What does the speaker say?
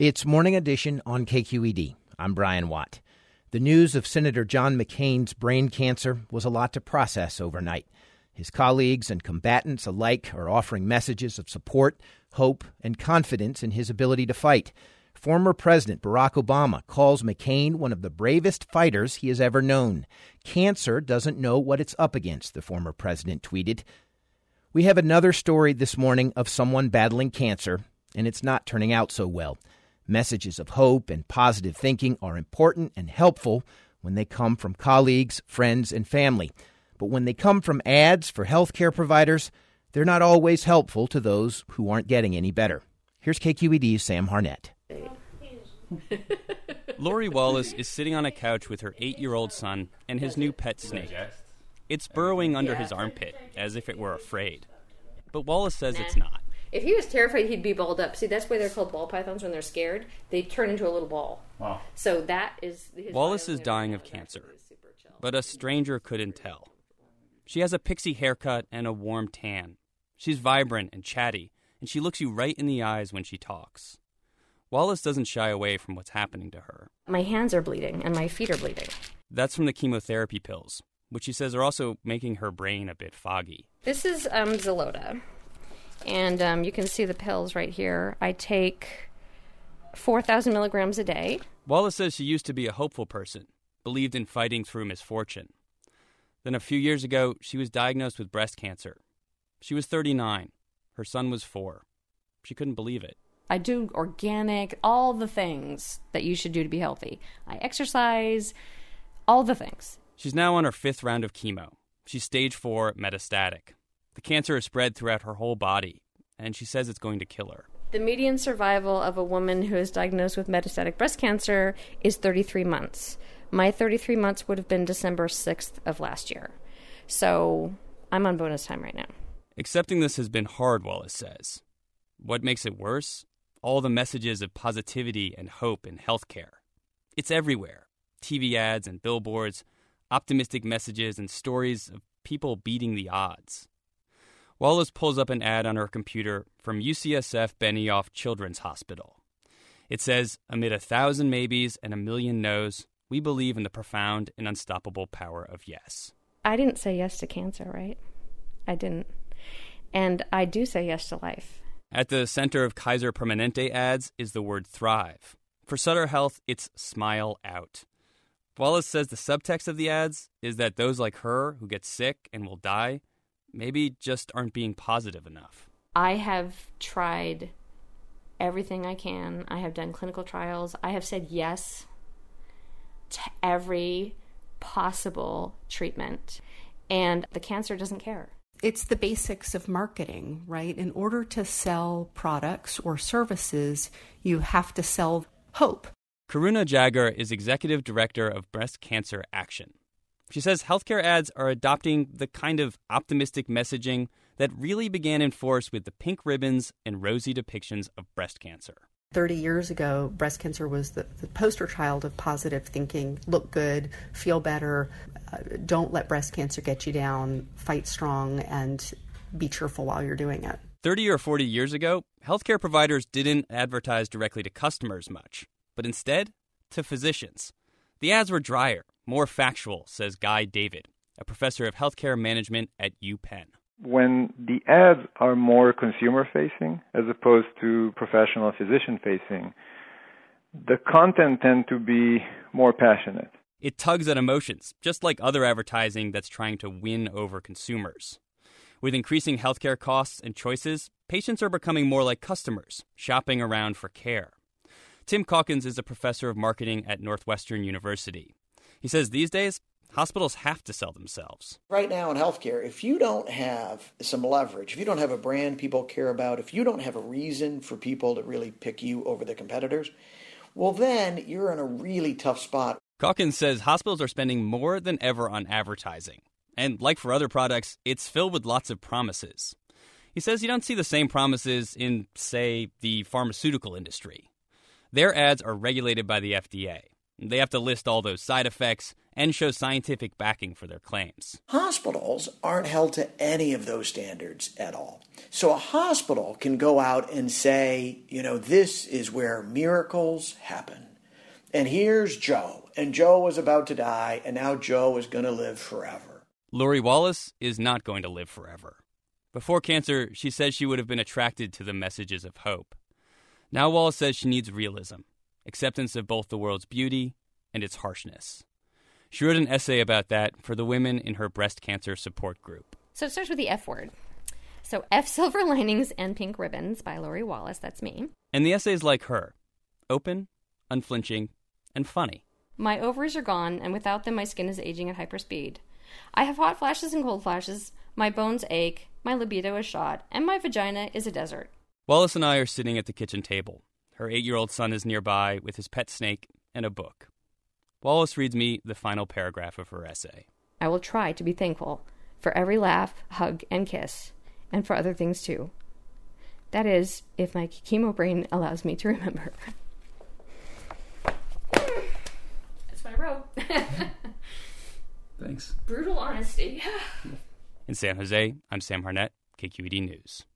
It's Morning Edition on KQED. I'm Brian Watt. The news of Senator John McCain's brain cancer was a lot to process overnight. His colleagues and combatants alike are offering messages of support, hope, and confidence in his ability to fight. Former President Barack Obama calls McCain one of the bravest fighters he has ever known. Cancer doesn't know what it's up against, the former president tweeted. We have another story this morning of someone battling cancer, and it's not turning out so well. Messages of hope and positive thinking are important and helpful when they come from colleagues, friends, and family. But when they come from ads for healthcare providers, they're not always helpful to those who aren't getting any better. Here's KQED's Sam Harnett. Lori Wallace is sitting on a couch with her 8-year-old son and his new pet snake. It's burrowing under his armpit, as if it were afraid. But Wallace says it's not. If he was terrified, he'd be balled up. See, that's why they're called ball pythons. When they're scared, they turn into a little ball. Wow. So that is... Wallace is dying of cancer, but a stranger couldn't tell. She has a pixie haircut and a warm tan. She's vibrant and chatty, and she looks you right in the eyes when she talks. Wallace doesn't shy away from what's happening to her. My hands are bleeding, and my feet are bleeding. That's from the chemotherapy pills, which she says are also making her brain a bit foggy. This is Xeloda, and you can see the pills right here. I take 4,000 milligrams a day. Wallace says she used to be a hopeful person, believed in fighting through misfortune. Then a few years ago, she was diagnosed with breast cancer. She was 39. Her son was 4. She couldn't believe it. I do organic, all the things that you should do to be healthy. I exercise, all the things. She's now on her 5th round of chemo. She's stage 4 metastatic. The cancer has spread throughout her whole body, and she says it's going to kill her. The median survival of a woman who is diagnosed with metastatic breast cancer is 33 months. My 33 months would have been December 6th of last year. So I'm on bonus time right now. Accepting this has been hard, Wallace says. What makes it worse? All the messages of positivity and hope in healthcare. It's everywhere. TV ads and billboards, optimistic messages and stories of people beating the odds. Wallace pulls up an ad on her computer from UCSF Benioff Children's Hospital. It says, amid 1,000 maybes and 1,000,000 no's, we believe in the profound and unstoppable power of yes. I didn't say yes to cancer, right? I didn't. And I do say yes to life. At the center of Kaiser Permanente ads is the word thrive. For Sutter Health, it's smile out. Wallace says the subtext of the ads is that those like her who get sick and will die maybe just aren't being positive enough. I have tried everything I can. I have done clinical trials. I have said yes to every possible treatment. And the cancer doesn't care. It's the basics of marketing, right? In order to sell products or services, you have to sell hope. Karuna Jagger is Executive Director of Breast Cancer Action. She says healthcare ads are adopting the kind of optimistic messaging that really began in force with the pink ribbons and rosy depictions of breast cancer. 30 years ago, breast cancer was the poster child of positive thinking. Look good, feel better, don't let breast cancer get you down, fight strong, and be cheerful while you're doing it. 30 or 40 years ago, healthcare providers didn't advertise directly to customers much, but instead to physicians. The ads were drier, more factual, says Guy David, a professor of healthcare management at UPenn. When the ads are more consumer-facing as opposed to professional physician-facing, the content tend to be more passionate. It tugs at emotions, just like other advertising that's trying to win over consumers. With increasing healthcare costs and choices, patients are becoming more like customers, shopping around for care. Tim Calkins is a professor of marketing at Northwestern University. He says these days, hospitals have to sell themselves. Right now in healthcare, if you don't have some leverage, if you don't have a brand people care about, if you don't have a reason for people to really pick you over the competitors, well then you're in a really tough spot. Calkins says hospitals are spending more than ever on advertising. And like for other products, it's filled with lots of promises. He says you don't see the same promises in, say, the pharmaceutical industry. Their ads are regulated by the FDA. They have to list all those side effects and show scientific backing for their claims. Hospitals aren't held to any of those standards at all. So a hospital can go out and say, this is where miracles happen. And here's Joe. And Joe was about to die, and now Joe is going to live forever. Lori Wallace is not going to live forever. Before cancer, she said she would have been attracted to the messages of hope. Now Wallace says she needs realism, acceptance of both the world's beauty and its harshness. She wrote an essay about that for the women in her breast cancer support group. So it starts with the F word. So F Silver Linings and Pink Ribbons by Lori Wallace, that's me. And the essay's like her, open, unflinching, and funny. My ovaries are gone, and without them my skin is aging at hyperspeed. I have hot flashes and cold flashes, my bones ache, my libido is shot, and my vagina is a desert. Wallace and I are sitting at the kitchen table. Her 8-year-old son is nearby with his pet snake and a book. Wallace reads me the final paragraph of her essay. I will try to be thankful for every laugh, hug, and kiss, and for other things too. That is, if my chemo brain allows me to remember. That's what I wrote. Thanks. Brutal honesty. In San Jose, I'm Sam Harnett, KQED News.